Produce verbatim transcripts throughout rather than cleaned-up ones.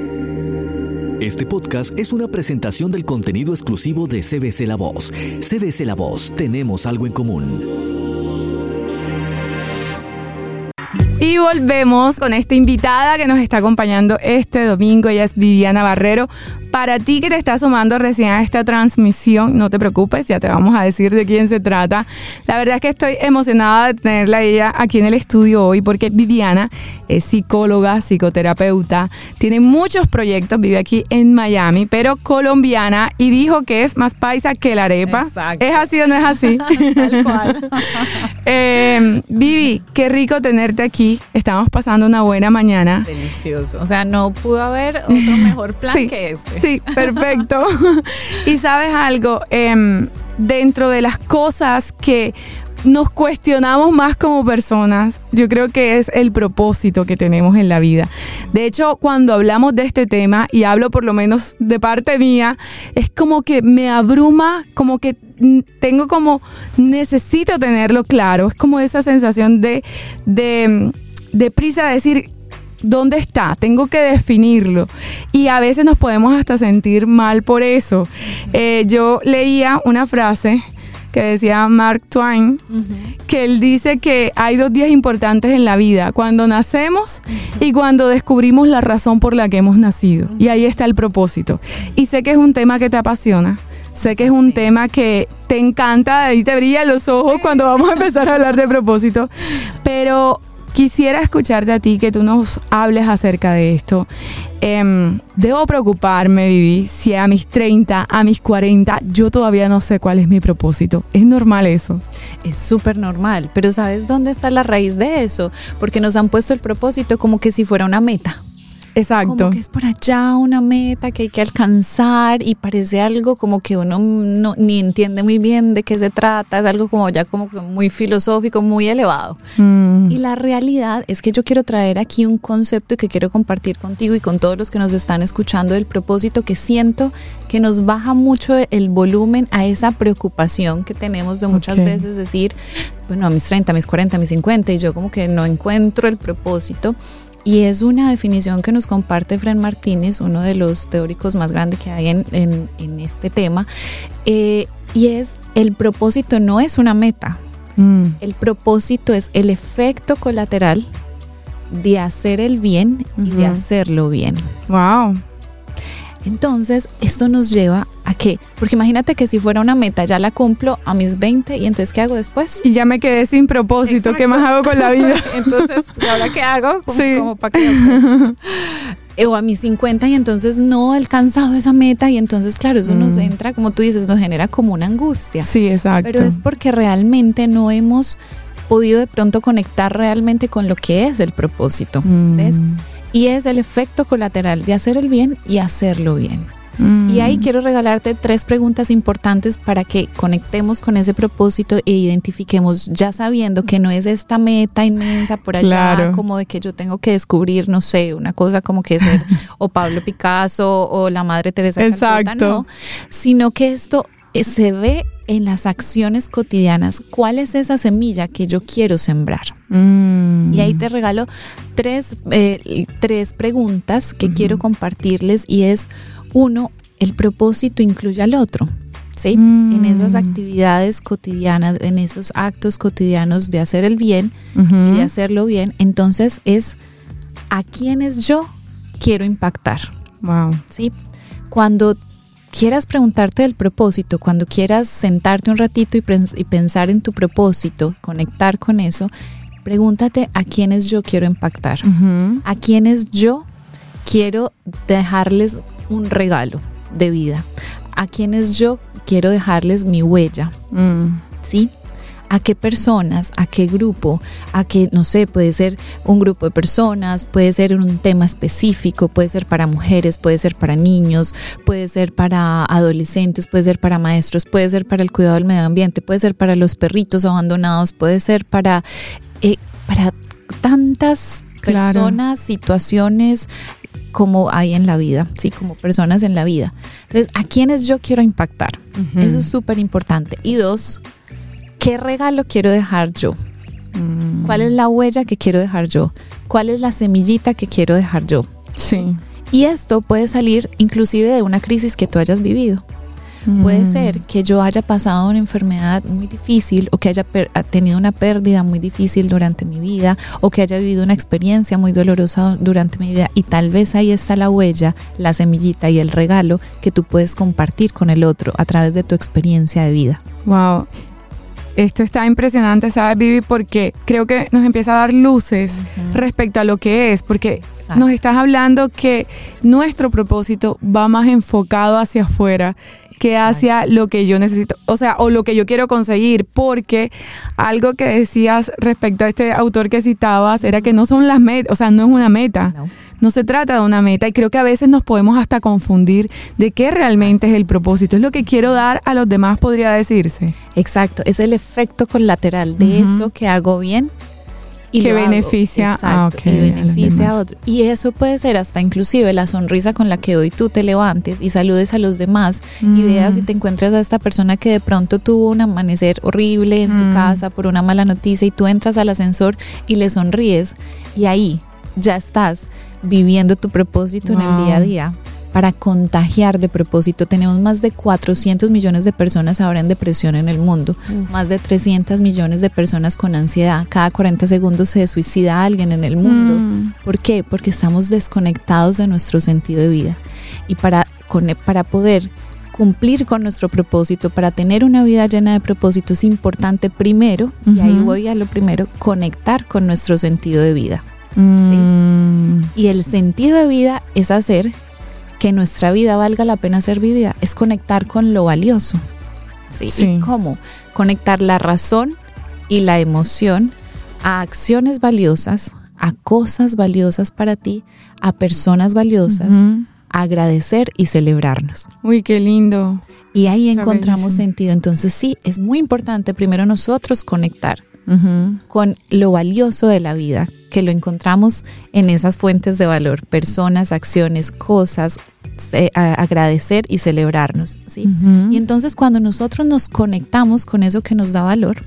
Este podcast es una presentación del contenido exclusivo de C B C La Voz. C B C La Voz, tenemos algo en común. Y volvemos con esta invitada que nos está acompañando este domingo. Ella es Viviana Barrero. Para ti que te estás sumando recién a esta transmisión, no te preocupes, ya te vamos a decir de quién se trata. La verdad es que estoy emocionada de tenerla a ella aquí en el estudio hoy porque Viviana es psicóloga, psicoterapeuta, tiene muchos proyectos, vive aquí en Miami, pero colombiana, y dijo que es más paisa que la arepa. Exacto. ¿Es así o no es así? Tal cual. eh, Vivi, qué rico tenerte aquí. Estamos pasando una buena mañana. Delicioso. O sea, no pudo haber otro mejor plan sí, que este. Sí, perfecto. Y sabes algo, eh, dentro de las cosas que nos cuestionamos más como personas, yo creo que es el propósito que tenemos en la vida. De hecho, cuando hablamos de este tema, y hablo por lo menos de parte mía, es como que me abruma, como que tengo como, necesito tenerlo claro. Es como esa sensación de, de, de prisa de decir, ¿dónde está? Tengo que definirlo. Y a veces nos podemos hasta sentir mal por eso. Eh, yo leía una frase que decía Mark Twain, uh-huh. que él dice que hay dos días importantes en la vida, cuando nacemos uh-huh. y cuando descubrimos la razón por la que hemos nacido. Uh-huh. Y ahí está el propósito. Y sé que es un tema que te apasiona. Sé que es un tema que te encanta, ahí te brillan los ojos cuando vamos a empezar a hablar de propósito. Pero quisiera escucharte a ti, que tú nos hables acerca de esto. Eh, debo preocuparme, Vivi, si a mis treinta, a mis cuarenta, yo todavía no sé cuál es mi propósito. ¿Es normal eso? Es súper normal, pero ¿sabes dónde está la raíz de eso? Porque nos han puesto el propósito como que si fuera una meta. Exacto. Como que es por allá una meta que hay que alcanzar y parece algo como que uno no, ni entiende muy bien de qué se trata, es algo como ya como muy filosófico, muy elevado. Mm. Y la realidad es que yo quiero traer aquí un concepto y que quiero compartir contigo y con todos los que nos están escuchando del propósito, que siento que nos baja mucho el volumen a esa preocupación que tenemos de muchas okay. veces decir, bueno, a mis treinta, a mis cuarenta, a mis cincuenta, y yo como que no encuentro el propósito. Y es una definición que nos comparte Fred Martínez, uno de los teóricos más grandes que hay en, en, en este tema. Eh, y es, el propósito no es una meta. Mm. El propósito es el efecto colateral de hacer el bien uh-huh. y de hacerlo bien. Wow. Entonces, esto nos lleva a que, porque imagínate que si fuera una meta, ya la cumplo a mis veinte, y entonces ¿qué hago después? Y ya me quedé sin propósito. Exacto. ¿Qué más hago con la vida? Entonces, ¿y ahora qué hago? Como, sí. como para qué. O a mis cincuenta y entonces no he alcanzado esa meta, y entonces claro, eso mm. nos entra, como tú dices, nos genera como una angustia. Sí, exacto. Pero es porque realmente no hemos podido de pronto conectar realmente con lo que es el propósito, mm. ¿ves? Y es el efecto colateral de hacer el bien y hacerlo bien. Mm. Y ahí quiero regalarte tres preguntas importantes para que conectemos con ese propósito e identifiquemos, ya sabiendo que no es esta meta inmensa por allá, claro. como de que yo tengo que descubrir, no sé, una cosa como que ser o Pablo Picasso o la Madre Teresa de Calcuta, no, sino que esto se ve en las acciones cotidianas. ¿Cuál es esa semilla que yo quiero sembrar? Mm. Y ahí te regalo tres, eh, tres preguntas que uh-huh. quiero compartirles, y es, uno, el propósito incluye al otro, ¿sí? Mm. En esas actividades cotidianas, en esos actos cotidianos de hacer el bien uh-huh. y de hacerlo bien, entonces es a quienes yo quiero impactar. Wow. ¿Sí? Cuando quieras preguntarte del propósito, cuando quieras sentarte un ratito y, pens- y pensar en tu propósito, conectar con eso, pregúntate a quiénes yo quiero impactar, uh-huh. a quiénes yo quiero dejarles un regalo de vida, a quienes yo quiero dejarles mi huella, mm. ¿sí? ¿A qué personas, a qué grupo, a qué, no sé, puede ser un grupo de personas, puede ser un tema específico, puede ser para mujeres, puede ser para niños, puede ser para adolescentes, puede ser para maestros, puede ser para el cuidado del medio ambiente, puede ser para los perritos abandonados, puede ser para, eh, para tantas personas, claro. situaciones como hay en la vida, sí, como personas en la vida. Entonces, ¿a quiénes yo quiero impactar? Uh-huh. Eso es súper importante. Y dos, ¿qué regalo quiero dejar yo? Mm. ¿Cuál es la huella que quiero dejar yo? ¿Cuál es la semillita que quiero dejar yo? Sí. Y esto puede salir inclusive de una crisis que tú hayas vivido. Puede ser que yo haya pasado una enfermedad muy difícil o que haya per- tenido una pérdida muy difícil durante mi vida o que haya vivido una experiencia muy dolorosa durante mi vida, y tal vez ahí está la huella, la semillita y el regalo que tú puedes compartir con el otro a través de tu experiencia de vida. Wow. Esto está impresionante, ¿sabes, Vivi? Porque creo que nos empieza a dar luces uh-huh. respecto a lo que es, porque Exacto. nos estás hablando que nuestro propósito va más enfocado hacia afuera que hacia lo que yo necesito, o sea, o lo que yo quiero conseguir, porque algo que decías respecto a este autor que citabas era que no son las metas, o sea, no es una meta, no. no se trata de una meta, y creo que a veces nos podemos hasta confundir de qué realmente es el propósito, es lo que quiero dar a los demás, podría decirse. Exacto, es el efecto colateral de uh-huh. eso que hago bien. Y que beneficia, Exacto, ah, okay, y beneficia a, a otro. Y eso puede ser hasta inclusive la sonrisa con la que hoy tú te levantes y saludes a los demás mm. y veas y te encuentres a esta persona que de pronto tuvo un amanecer horrible en mm. su casa por una mala noticia, y tú entras al ascensor y le sonríes, y ahí ya estás viviendo tu propósito wow. en el día a día. Para contagiar de propósito, tenemos más de cuatrocientos millones de personas ahora en depresión en el mundo, Uf. más de trescientos millones de personas con ansiedad, cada cuarenta segundos se suicida alguien en el mundo. Mm. ¿Por qué? Porque estamos desconectados de nuestro sentido de vida, y para, con, para poder cumplir con nuestro propósito, para tener una vida llena de propósito, es importante primero, uh-huh. y ahí voy a lo primero, conectar con nuestro sentido de vida. Mm. ¿Sí? Y el sentido de vida es hacer que nuestra vida valga la pena ser vivida, es conectar con lo valioso. ¿Sí? Sí. ¿Y cómo? Conectar la razón y la emoción a acciones valiosas, a cosas valiosas para ti, a personas valiosas, uh-huh. a agradecer y celebrarnos. Uy, qué lindo. Y ahí Está encontramos bellísimo. Sentido. Entonces sí, es muy importante primero nosotros conectar uh-huh. con lo valioso de la vida, que lo encontramos en esas fuentes de valor, personas, acciones, cosas, eh, a, agradecer y celebrarnos, ¿sí? Uh-huh. Y entonces cuando nosotros nos conectamos con eso que nos da valor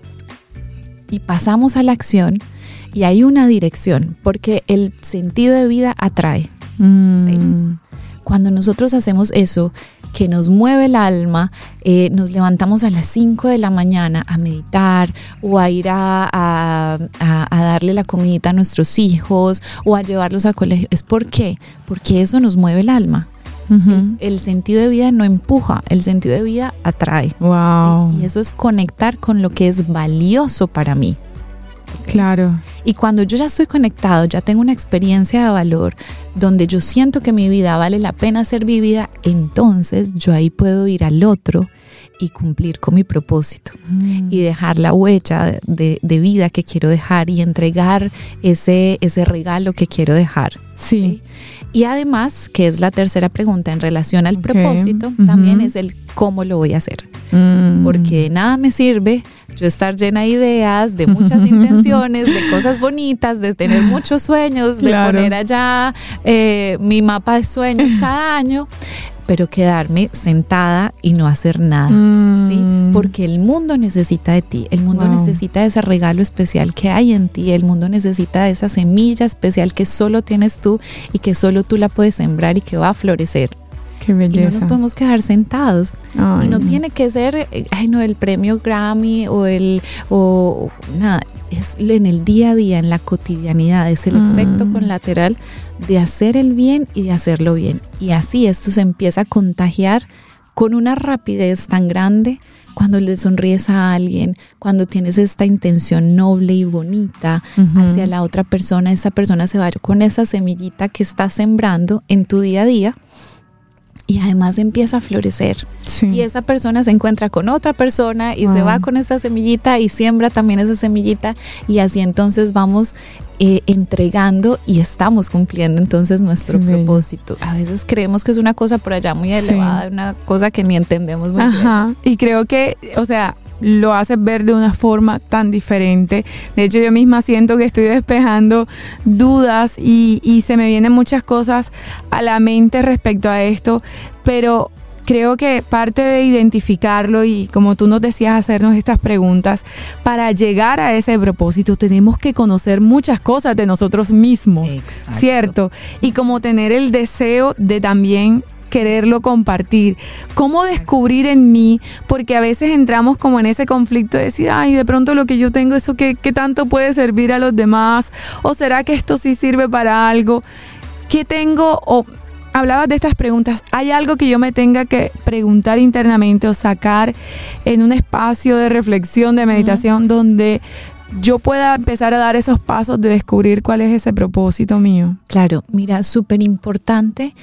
y pasamos a la acción, y hay una dirección, porque el sentido de vida atrae. Mm. ¿Sí? Cuando nosotros hacemos eso, que nos mueve el alma, eh, nos levantamos a las cinco de la mañana a meditar, o a ir a, a, a, a darle la comidita a nuestros hijos, o a llevarlos al colegio. ¿Es por qué? Porque eso nos mueve el alma. Uh-huh. El, el sentido de vida no empuja, el sentido de vida atrae. Wow. ¿Sí? Y eso es conectar con lo que es valioso para mí. Claro. Y cuando yo ya estoy conectado, ya tengo una experiencia de valor donde yo siento que mi vida vale la pena ser vivida, entonces yo ahí puedo ir al otro y cumplir con mi propósito mm. y dejar la huella de, de vida que quiero dejar y entregar ese, ese regalo que quiero dejar. Sí. ¿Sí? Y además, que es la tercera pregunta en relación al okay. propósito, uh-huh. también es el cómo lo voy a hacer. Mm. Porque de nada me sirve yo estar llena de ideas, de muchas intenciones, de cosas bonitas, de tener muchos sueños, claro. de poner allá eh, mi mapa de sueños cada año, pero quedarme sentada y no hacer nada, mm. ¿sí? Porque el mundo necesita de ti, el mundo wow. necesita de ese regalo especial que hay en ti, el mundo necesita de esa semilla especial que solo tienes tú y que solo tú la puedes sembrar y que va a florecer. Qué belleza. Y no nos podemos quedar sentados. Ay, y no, no tiene que ser, ay no, el premio Grammy o el, o, o nada, es en el día a día, en la cotidianidad, es el mm. efecto colateral de hacer el bien y de hacerlo bien. Y así esto se empieza a contagiar con una rapidez tan grande cuando le sonríes a alguien, cuando tienes esta intención noble y bonita uh-huh. hacia la otra persona, esa persona se va con esa semillita que estás sembrando en tu día a día. Y además empieza a florecer. Sí. Y esa persona se encuentra con otra persona y wow. se va con esa semillita y siembra también esa semillita. Y así entonces vamos eh, entregando y estamos cumpliendo entonces nuestro Qué propósito. Bello. A veces creemos que es una cosa por allá muy elevada, sí. una cosa que ni entendemos muy Ajá. bien. Y creo que, o sea, lo haces ver de una forma tan diferente. De hecho, yo misma siento que estoy despejando dudas y, y se me vienen muchas cosas a la mente respecto a esto, pero creo que parte de identificarlo y como tú nos decías, hacernos estas preguntas, para llegar a ese propósito tenemos que conocer muchas cosas de nosotros mismos, Exacto. ¿cierto? Y como tener el deseo de también quererlo compartir, cómo descubrir en mí, porque a veces entramos como en ese conflicto de decir, ay, de pronto lo que yo tengo, eso qué, qué tanto puede servir a los demás, o será que esto sí sirve para algo, ¿qué tengo? O hablabas de estas preguntas, ¿hay algo que yo me tenga que preguntar internamente o sacar en un espacio de reflexión, de meditación, uh-huh. donde yo pueda empezar a dar esos pasos de descubrir cuál es ese propósito mío? Claro, mira, súper importante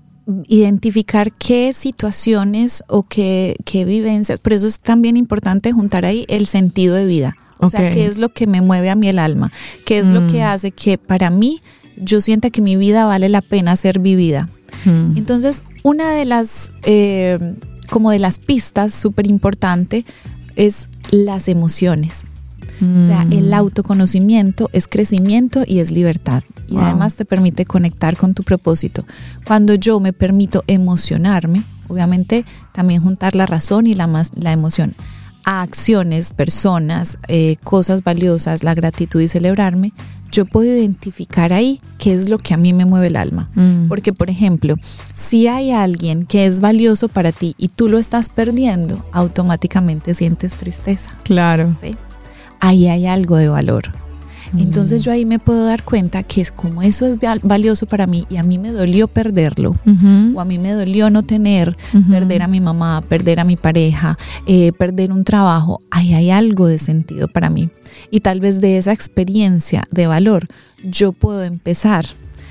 identificar qué situaciones o qué, qué vivencias, por eso es también importante juntar ahí el sentido de vida, o okay. sea, qué es lo que me mueve a mí el alma, qué es mm. lo que hace que para mí yo sienta que mi vida vale la pena ser vivida. Mm. Entonces, una de las, eh, como de las pistas súper importante es las emociones. O sea, el autoconocimiento es crecimiento y es libertad. Y wow. además te permite conectar con tu propósito. Cuando yo me permito emocionarme, obviamente también juntar la razón y la, la emoción a acciones, personas, eh, cosas valiosas, la gratitud y celebrarme, yo puedo identificar ahí qué es lo que a mí me mueve el alma. Mm. Porque, por ejemplo, si hay alguien que es valioso para ti y tú lo estás perdiendo, automáticamente sientes tristeza. Claro. ¿Sí? Ahí hay algo de valor. Entonces yo ahí me puedo dar cuenta que es como eso es valioso para mí y a mí me dolió perderlo, uh-huh. o a mí me dolió no tener, uh-huh. perder a mi mamá, perder a mi pareja, eh, perder un trabajo, ahí hay algo de sentido para mí. Y tal vez de esa experiencia de valor yo puedo empezar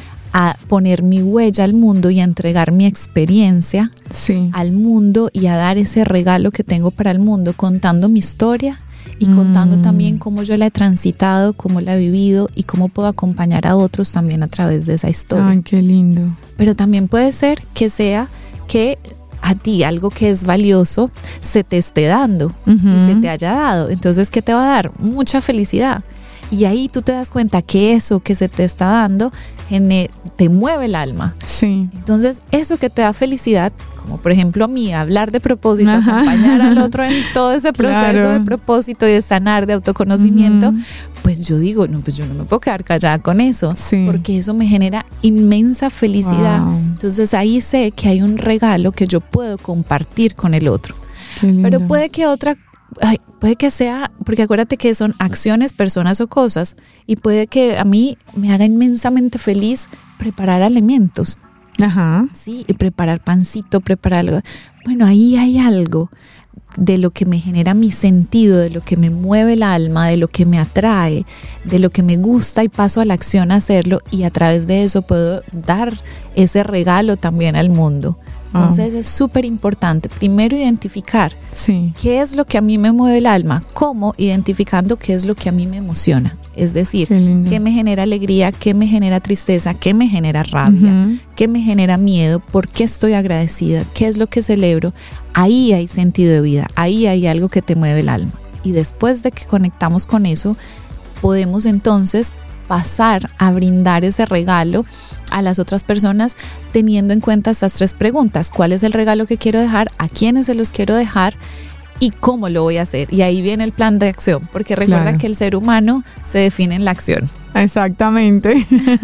a poner mi huella al mundo y a entregar mi experiencia sí. al mundo y a dar ese regalo que tengo para el mundo contando mi historia y contando mm. también cómo yo la he transitado, cómo la he vivido y cómo puedo acompañar a otros también a través de esa historia. Ay, qué lindo. Pero también puede ser que sea que a ti algo que es valioso se te esté dando uh-huh. y se te haya dado. Entonces, ¿qué te va a dar? Mucha felicidad. Y ahí tú te das cuenta que eso que se te está dando gene- te mueve el alma. Sí. Entonces, eso que te da felicidad, como por ejemplo a mí, hablar de propósito, Ajá. acompañar al otro en todo ese proceso claro. de propósito y de sanar, de autoconocimiento, uh-huh. pues yo digo, no, pues yo no me puedo quedar callada con eso, sí. porque eso me genera inmensa felicidad. Wow. Entonces ahí sé que hay un regalo que yo puedo compartir con el otro. Pero puede que otra Ay, puede que sea, porque acuérdate que son acciones, personas o cosas, y puede que a mí me haga inmensamente feliz preparar alimentos. Ajá. Sí, y preparar pancito, preparar algo. Bueno, ahí hay algo de lo que me genera mi sentido, de lo que me mueve el alma, de lo que me atrae, de lo que me gusta y paso a la acción a hacerlo y a través de eso puedo dar ese regalo también al mundo. Entonces oh. es súper importante primero identificar sí. qué es lo que a mí me mueve el alma, cómo identificando qué es lo que a mí me emociona, es decir, qué, qué me genera alegría, qué me genera tristeza, qué me genera rabia, uh-huh. qué me genera miedo, por qué estoy agradecida, qué es lo que celebro. Ahí hay sentido de vida, ahí hay algo que te mueve el alma y después de que conectamos con eso podemos entonces pasar a brindar ese regalo a las otras personas teniendo en cuenta estas tres preguntas. ¿Cuál es el regalo que quiero dejar? ¿A quiénes se los quiero dejar? ¿Y cómo lo voy a hacer? Y ahí viene el plan de acción, porque recuerda claro. que el ser humano se define en la acción. Exactamente.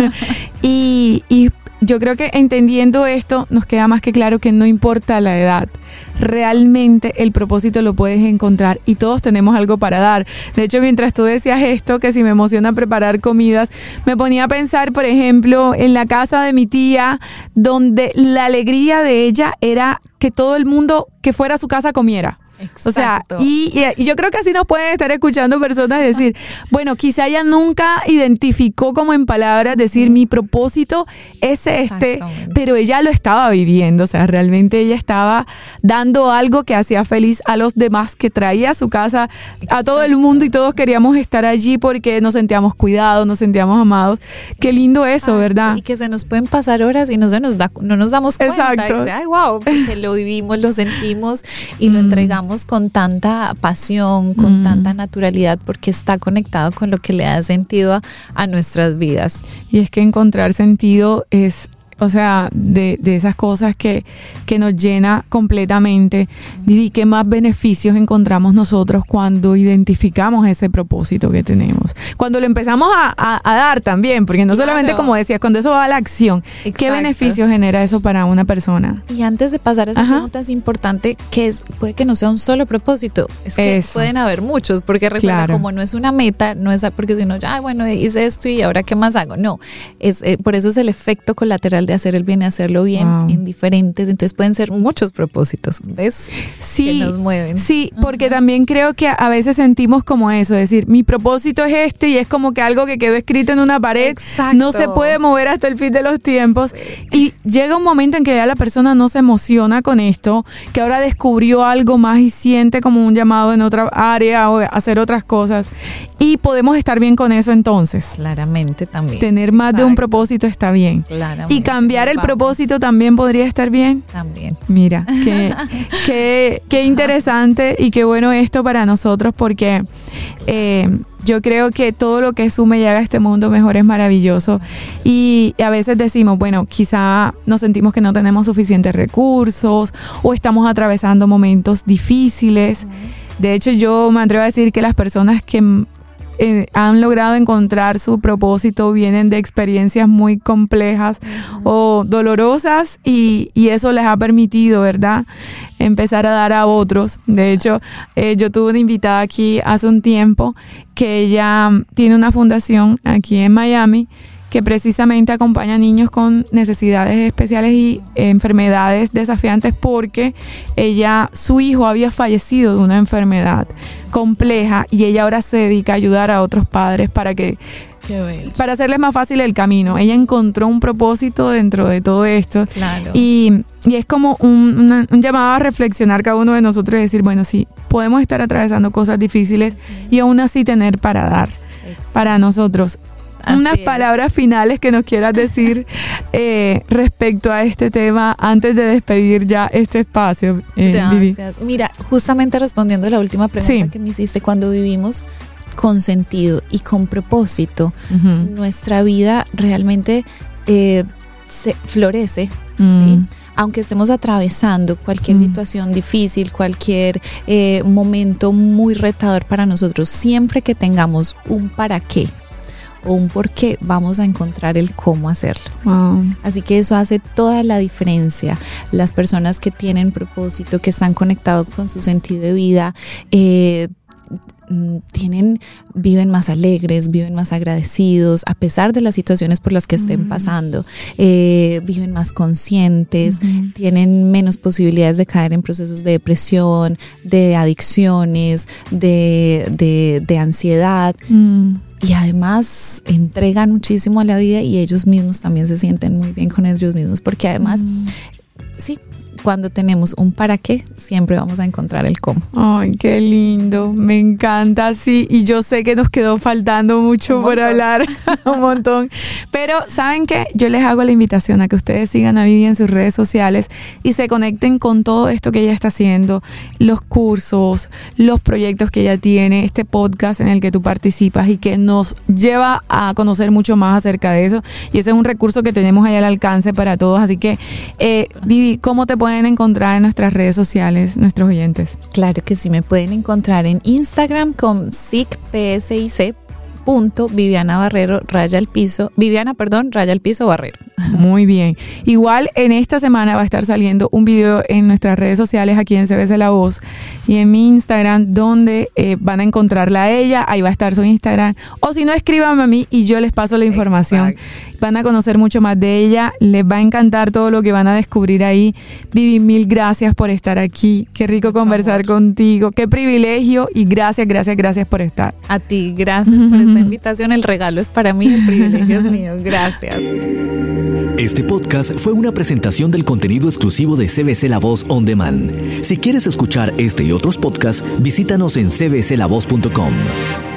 y, y yo creo que entendiendo esto nos queda más que claro que no importa la edad, realmente el propósito lo puedes encontrar y todos tenemos algo para dar. De hecho, mientras tú decías esto, que si me emociona preparar comidas, me ponía a pensar, por ejemplo, en la casa de mi tía, donde la alegría de ella era que todo el mundo que fuera a su casa comiera. Exacto. O sea, y, y, y yo creo que así nos pueden estar escuchando personas decir, bueno, quizá ella nunca identificó como en palabras decir mi propósito es este, pero ella lo estaba viviendo, o sea, realmente ella estaba dando algo que hacía feliz a los demás, que traía a su casa Exacto. a todo el mundo y todos queríamos estar allí porque nos sentíamos cuidados, nos sentíamos amados. Qué lindo eso, ¿verdad? Y que se nos pueden pasar horas y no se nos da, no nos damos cuenta. Exacto. Y dice, ay, wow, porque lo vivimos, lo sentimos y lo entregamos con tanta pasión, con mm. tanta naturalidad, porque está conectado con lo que le da sentido a, a nuestras vidas. Y es que encontrar sentido es o sea, de, de esas cosas que, que nos llena completamente. Vivi, ¿qué más beneficios encontramos nosotros cuando identificamos ese propósito que tenemos? Cuando lo empezamos a, a, a dar también, porque no claro. solamente, como decías, cuando eso va a la acción, exacto. ¿qué beneficios genera eso para una persona? Y antes de pasar a esa Ajá. pregunta, es importante que es, puede que no sea un solo propósito, es que eso. pueden haber muchos, porque recuerda, claro. como no es una meta, no es porque si no, ya, bueno, hice esto y ahora ¿qué más hago? No, es eh, por eso es el efecto colateral de hacer el bien y hacerlo bien wow. en diferentes, entonces pueden ser muchos propósitos, ¿ves? Sí, que nos mueven. Sí, porque uh-huh. también creo que a veces sentimos como eso, es decir, mi propósito es este y es como que algo que quedó escrito en una pared, Exacto. no se puede mover hasta el fin de los tiempos y llega un momento en que ya la persona no se emociona con esto, que ahora descubrió algo más y siente como un llamado en otra área o hacer otras cosas y podemos estar bien con eso entonces. Claramente también. Tener más Exacto. de un propósito está bien. Claramente. Y cambiar el propósito también podría estar bien. También. Mira, qué, qué, qué interesante y qué bueno esto para nosotros porque eh, yo creo que todo lo que sume y haga este mundo mejor es maravilloso. Y a veces decimos, bueno, quizá nos sentimos que no tenemos suficientes recursos o estamos atravesando momentos difíciles. De hecho, yo me atrevo a decir que las personas que Eh, han logrado encontrar su propósito vienen de experiencias muy complejas uh-huh. o dolorosas y, y eso les ha permitido, ¿verdad?, empezar a dar a otros. De hecho, eh, yo tuve una invitada aquí hace un tiempo que ella tiene una fundación aquí en Miami que precisamente acompaña a niños con necesidades especiales y eh, enfermedades desafiantes porque ella, su hijo había fallecido de una enfermedad compleja y ella ahora se dedica a ayudar a otros padres para que para hacerles más fácil el camino. Ella encontró un propósito dentro de todo esto claro. y, y es como un, una, un llamado a reflexionar cada uno de nosotros y decir, bueno, sí, podemos estar atravesando cosas difíciles y aún así tener para dar Exacto. para nosotros. Así Unas es. palabras finales que nos quieras decir eh, respecto a este tema antes de despedir ya este espacio, eh, Gracias. Vivi. Mira, justamente respondiendo a la última pregunta sí. que me hiciste, cuando vivimos con sentido y con propósito, uh-huh. nuestra vida realmente eh, se florece, uh-huh. ¿sí? Aunque estemos atravesando cualquier mm. situación difícil, cualquier eh, momento muy retador para nosotros, siempre que tengamos un para qué o un por qué, vamos a encontrar el cómo hacerlo. Wow. Así que eso hace toda la diferencia. Las personas que tienen propósito, que están conectados con su sentido de vida, eh, tienen, viven más alegres, viven más agradecidos a pesar de las situaciones por las que estén uh-huh. pasando, eh, viven más conscientes, uh-huh. tienen menos posibilidades de caer en procesos de depresión, de adicciones, de, de, de ansiedad. Uh-huh. Y además entregan muchísimo a la vida y ellos mismos también se sienten muy bien con ellos mismos porque además, uh-huh. sí, cuando tenemos un para qué, siempre vamos a encontrar el cómo. Ay, qué lindo, me encanta, sí, y yo sé que nos quedó faltando mucho por hablar, un montón, pero ¿saben qué? Yo les hago la invitación a que ustedes sigan a Vivi en sus redes sociales y se conecten con todo esto que ella está haciendo, los cursos, los proyectos que ella tiene, este podcast en el que tú participas y que nos lleva a conocer mucho más acerca de eso, y ese es un recurso que tenemos ahí al alcance para todos, así que, eh, Vivi, ¿cómo te pueden encontrar en nuestras redes sociales nuestros oyentes? Claro que sí, me pueden encontrar en Instagram con sicpsic punto Viviana Barrero raya al piso, Viviana, perdón, raya al piso Barrero. Muy bien. Igual en esta semana va a estar saliendo un video en nuestras redes sociales aquí en C B C La Voz y en mi Instagram donde eh, van a encontrarla a ella, ahí va a estar su Instagram, o si no, escríbanme a mí y yo les paso la información. Exacto. Van a conocer mucho más de ella, les va a encantar todo lo que van a descubrir ahí. Vivi, mil gracias por estar aquí, qué rico mucho conversar amor. Contigo, qué privilegio y gracias, gracias, gracias por estar. A ti, gracias por esta invitación, el regalo es para mí, el privilegio es mío, gracias. Este podcast fue una presentación del contenido exclusivo de C B C La Voz On Demand. Si quieres escuchar este y otros podcasts, visítanos en c b c la voz punto com.